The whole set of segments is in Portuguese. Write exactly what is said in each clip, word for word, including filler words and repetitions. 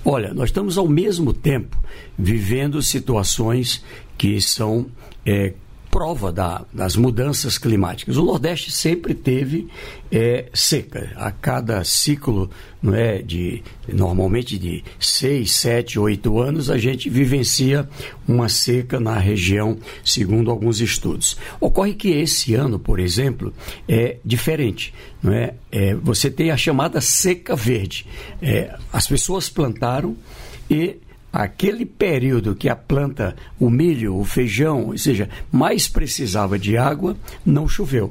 Olha, nós estamos ao mesmo tempo vivendo situações que são é, prova da, das mudanças climáticas. O Nordeste sempre teve é, seca. A cada ciclo, não é, de, normalmente de seis, sete, oito anos, a gente vivencia uma seca na região, segundo alguns estudos. Ocorre que esse ano, por exemplo, é diferente. Não é? É, você tem a chamada seca verde. É, as pessoas plantaram e aquele período que a planta, o milho, o feijão, ou seja, mais precisava de água, não choveu.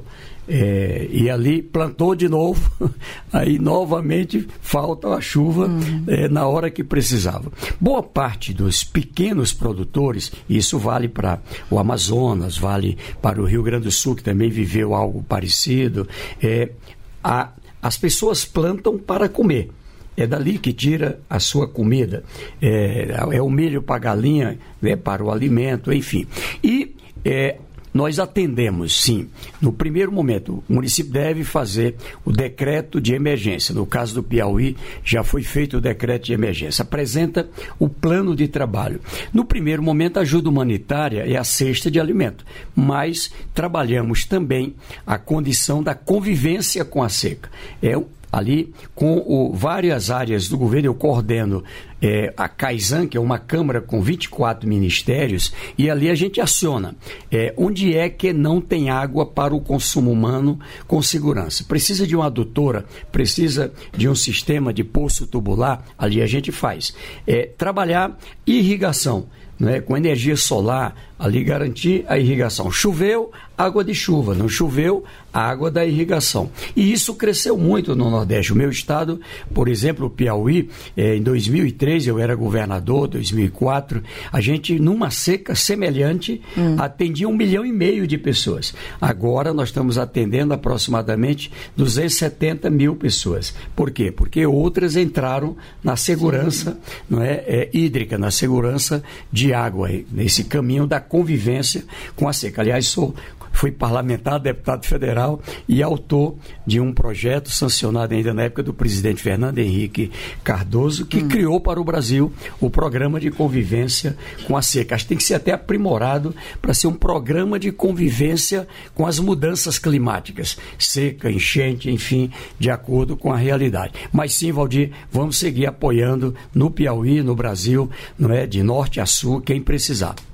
É, e ali plantou de novo, aí novamente falta a chuva uhum. é, na hora que precisava. Boa parte dos pequenos produtores, e isso vale para o Amazonas, vale para o Rio Grande do Sul, que também viveu algo parecido, é, a, as pessoas plantam para comer. É dali que tira a sua comida. É, é o milho para a galinha, né, para o alimento, enfim. E é, nós atendemos, sim. No primeiro momento, o município deve fazer o decreto de emergência. No caso do Piauí, já foi feito o decreto de emergência. Apresenta o plano de trabalho. No primeiro momento, a ajuda humanitária é a cesta de alimento. Mas trabalhamos também a condição da convivência com a seca. É o ali, com o, várias áreas do governo, eu coordeno é, a CAISAN, que é uma câmara com vinte e quatro ministérios, e ali a gente aciona é, onde é que não tem água para o consumo humano com segurança. Precisa de uma adutora, precisa de um sistema de poço tubular, ali a gente faz. É, trabalhar irrigação, não é? Com energia solar, ali garantir a irrigação. Choveu, água de chuva. Não choveu, água da irrigação. E isso cresceu muito no Nordeste. O meu estado, por exemplo, o Piauí, eh, em dois mil e três, eu era governador, dois mil e quatro, a gente, numa seca semelhante, hum. atendia um milhão e meio de pessoas. Agora nós estamos atendendo aproximadamente duzentos e setenta mil pessoas. Por quê? Porque outras entraram na segurança, não é, é, hídrica, na segurança de água, nesse caminho da convivência com a seca. Aliás, sou, fui parlamentar, deputado federal e autor de um projeto sancionado ainda na época do presidente Fernando Henrique Cardoso, que hum. criou para o Brasil o programa de convivência com a seca. Acho que tem que ser até aprimorado para ser um programa de convivência com as mudanças climáticas, seca, enchente, enfim, de acordo com a realidade. Mas sim, Valdir, vamos seguir apoiando no Piauí, no Brasil, não é, de norte a sul, quem precisar.